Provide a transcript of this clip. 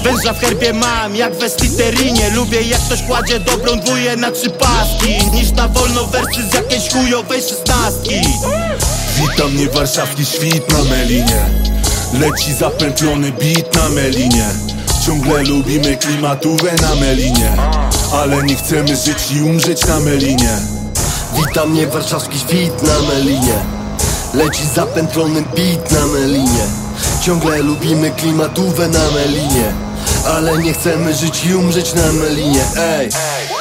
Węża w herbie mam, jak w Estiterinie. Lubię jak ktoś kładzie dobrą dwóję na 3 paski, niż na wolno wersy z jakiejś chujowej 16. Witam mnie warszawski świt na melinie. Leci zapętlony beat na melinie. Ciągle lubimy klimatówę na melinie, ale nie chcemy żyć i umrzeć na melinie. Witam mnie warszawski świt na melinie. Leci zapętlony beat na melinie. Ciągle lubimy klimatówę na melinie, ale nie chcemy żyć i umrzeć na melinie. Ej.